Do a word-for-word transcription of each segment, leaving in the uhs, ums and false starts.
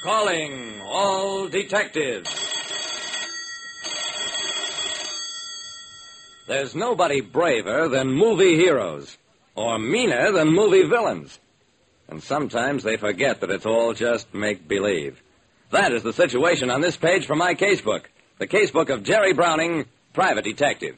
Calling all detectives. There's nobody braver than movie heroes, or meaner than movie villains. And sometimes they forget that it's all just make-believe. That is the situation on this page from my casebook, the casebook of Jerry Browning, private detective.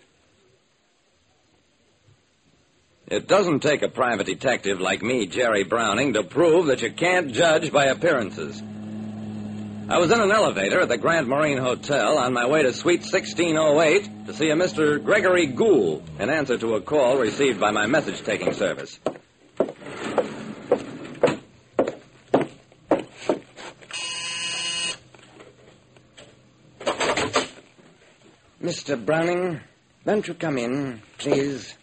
It doesn't take a private detective like me, Jerry Browning, to prove that you can't judge by appearances. I was in an elevator at the Grand Marine Hotel on my way to Suite sixteen oh eight to see a Mister Gregory Gould in answer to a call received by my message-taking service. Mister Browning, won't you come in, please?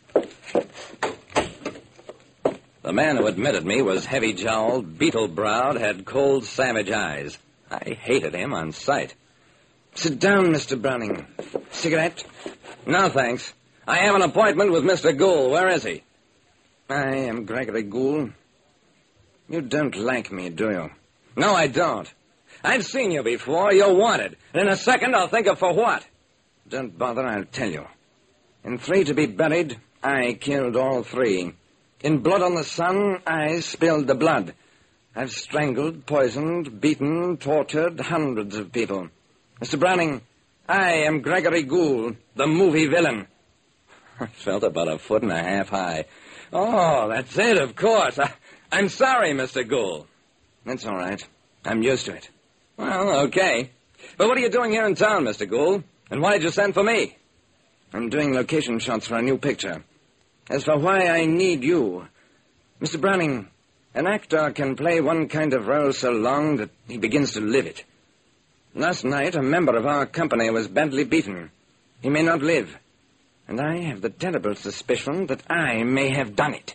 The man who admitted me was heavy-jowled, beetle-browed, had cold, savage eyes. I hated him on sight. Sit down, Mister Browning. Cigarette? No, thanks. I have an appointment with Mister Gould. Where is he? I am Gregory Gould. You don't like me, do you? No, I don't. I've seen you before. You're wanted. In a second, I'll think of for what. Don't bother, I'll tell you. In three to be buried, I killed all three. In Blood on the Sun, I spilled the blood. I've strangled, poisoned, beaten, tortured hundreds of people. Mister Browning, I am Gregory Gould, the movie villain. I felt about a foot and a half high. Oh, that's it, of course. I, I'm sorry, Mister Gould. That's all right. I'm used to it. Well, okay. But what are you doing here in town, Mister Gould? And why did you send for me? I'm doing location shots for a new picture. As for why I need you, Mister Browning, an actor can play one kind of role so long that he begins to live it. Last night, a member of our company was badly beaten. He may not live. And I have the terrible suspicion that I may have done it.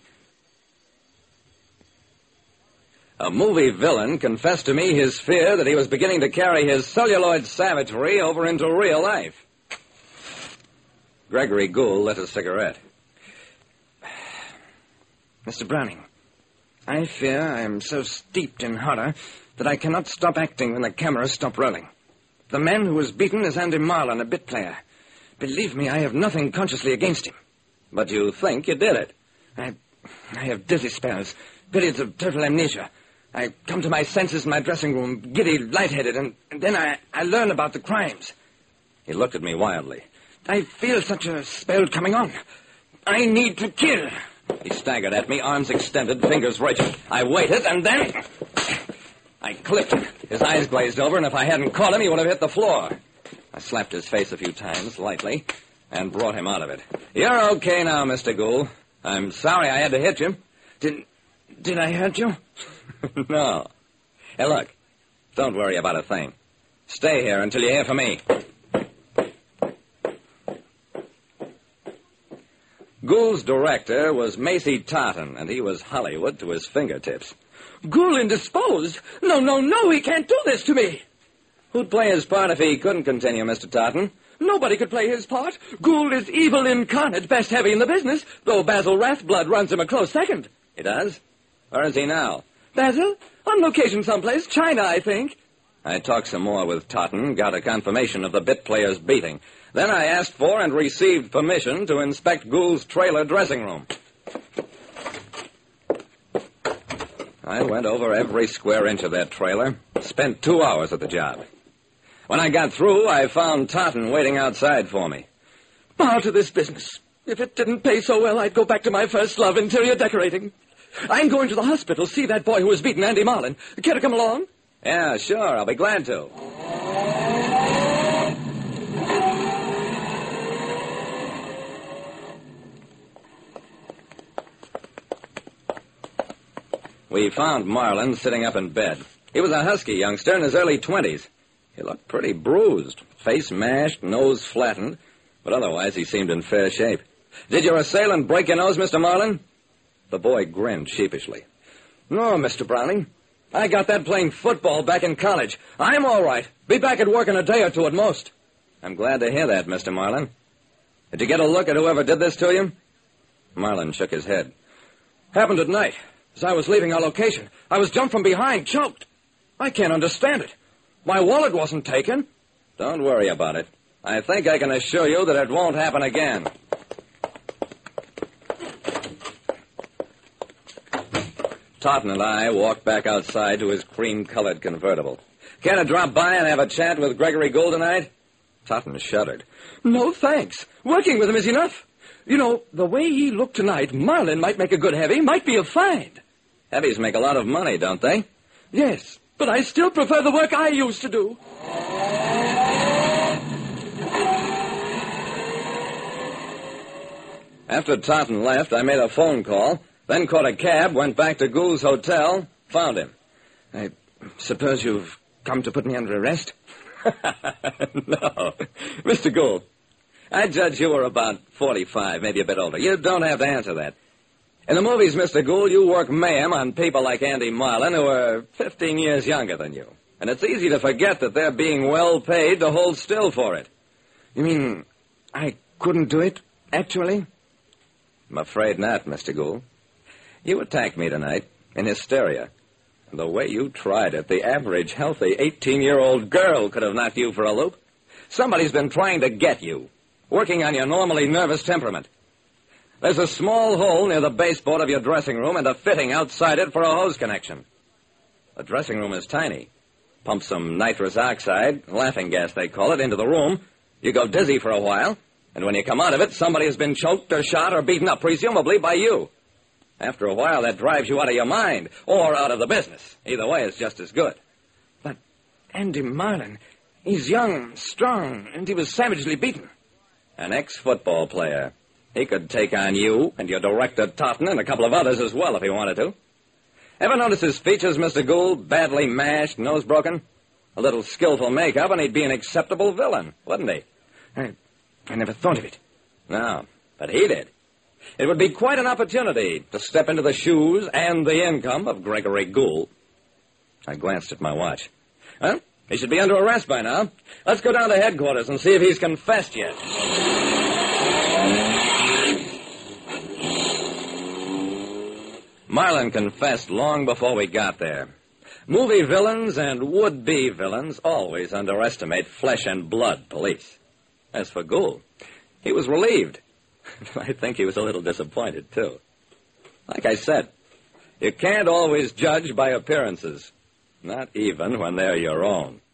A movie villain confessed to me his fear that he was beginning to carry his celluloid savagery over into real life. Gregory Gould lit a cigarette. Mister Browning, I fear I am so steeped in horror that I cannot stop acting when the cameras stop rolling. The man who was beaten is Andy Marlin, a bit player. Believe me, I have nothing consciously against him. But you think you did it? I, I have dizzy spells, periods of total amnesia. I come to my senses in my dressing room, giddy, lightheaded, and, and then I, I learn about the crimes. He looked at me wildly. I feel such a spell coming on. I need to kill. He staggered at me, arms extended, fingers rigid. I waited, and then I clipped him. His eyes glazed over, and if I hadn't caught him, he would have hit the floor. I slapped his face a few times, lightly, and brought him out of it. You're okay now, Mister Gould. I'm sorry I had to hit you. Did, did I hurt you? No. Hey, look, don't worry about a thing. Stay here until you hear from me. Gould's director was Macy Tartan, and he was Hollywood to his fingertips. Gould indisposed? No, no, no, he can't do this to me. Who'd play his part if he couldn't continue, Mister Tartan? Nobody could play his part. Gould is evil incarnate, best heavy in the business, though Basil Rathblood runs him a close second. He does? Where is he now? Basil? On location someplace. China, I think. I talked some more with Tartan, got a confirmation of the bit player's beating. Then I asked for and received permission to inspect Gould's trailer dressing room. I went over every square inch of that trailer, spent two hours at the job. When I got through, I found Tartan waiting outside for me. Bow to this business. If it didn't pay so well, I'd go back to my first love, interior decorating. I'm going to the hospital, see that boy who was beaten, Andy Marlin. Care to come along? Yeah, sure, I'll be glad to. We found Marlin sitting up in bed. He was a husky youngster in his early twenties. He looked pretty bruised, face mashed, nose flattened, but otherwise he seemed in fair shape. Did your assailant break your nose, Mister Marlin? The boy grinned sheepishly. No, Mister Browning. I got that playing football back in college. I'm all right. Be back at work in a day or two at most. I'm glad to hear that, Mister Marlin. Did you get a look at whoever did this to you? Marlin shook his head. Happened at night. As I was leaving our location, I was jumped from behind, choked. I can't understand it. My wallet wasn't taken. Don't worry about it. I think I can assure you that it won't happen again. Totten and I walked back outside to his cream-colored convertible. Care to drop by and have a chat with Gregory Gould tonight? Totten shuddered. No, thanks. Working with him is enough. You know, the way he looked tonight, Marlin might make a good heavy, might be a find. Heavies make a lot of money, don't they? Yes, but I still prefer the work I used to do. After Totten left, I made a phone call, then caught a cab, went back to Gould's hotel, found him. I suppose you've come to put me under arrest? No. Mister Gould, I judge you were about forty-five, maybe a bit older. You don't have to answer that. In the movies, Mister Gould, you work mayhem on people like Andy Marlin, who are fifteen years younger than you. And it's easy to forget that they're being well paid to hold still for it. You mean I couldn't do it, actually? I'm afraid not, Mister Gould. You attacked me tonight in hysteria. And the way you tried it, the average, healthy eighteen-year-old girl could have knocked you for a loop. Somebody's been trying to get you, working on your normally nervous temperament. There's a small hole near the baseboard of your dressing room and a fitting outside it for a hose connection. The dressing room is tiny. Pump some nitrous oxide, laughing gas they call it, into the room. You go dizzy for a while, and when you come out of it, somebody has been choked or shot or beaten up, presumably by you. After a while, that drives you out of your mind, or out of the business. Either way is just as good. But Andy Marlin, he's young, strong, and he was savagely beaten. An ex-football player. He could take on you and your director, Totten, and a couple of others as well if he wanted to. Ever notice his features, Mister Gould? Badly mashed, nose broken? A little skillful makeup, and he'd be an acceptable villain, wouldn't he? I, I never thought of it. No, but he did. It would be quite an opportunity to step into the shoes and the income of Gregory Gould. I glanced at my watch. Huh? He should be under arrest by now. Let's go down to headquarters and see if he's confessed yet. Marlin confessed long before we got there. Movie villains and would-be villains always underestimate flesh and blood police. As for Gould, he was relieved. I think he was a little disappointed, too. Like I said, you can't always judge by appearances, not even when they're your own.